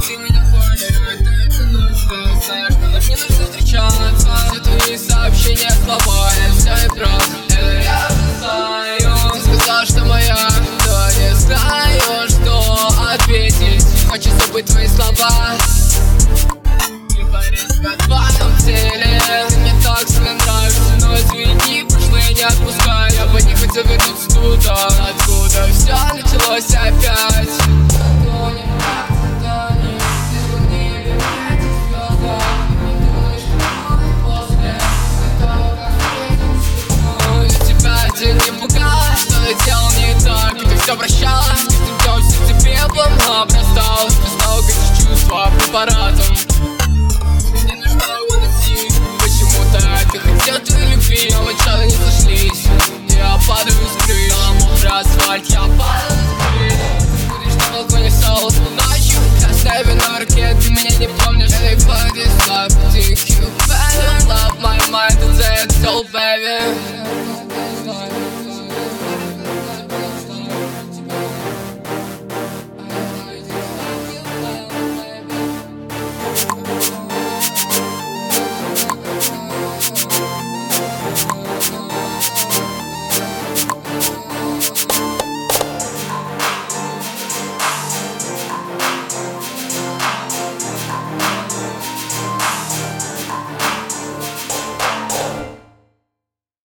ты меня понял, это же нужно. Знаешь, что нам не нужно встречаться. Все твои сообщения, слова, я все и правда. Это я знаю. Ты сказал, что моя, но не знаю, что ответить. Хочу забыть твои слова. И парень на твоем теле. Ты мне так сильно нравишься, но извини, прошлое не отпускай. Я бы не хотел вернуться туда, откуда все началось опять. Не пугала, что ты делал не так, и ты все прощала. Ты днем сердце пеплом обрастал. Ты снова гонишь чувства препаратом. Мне нужно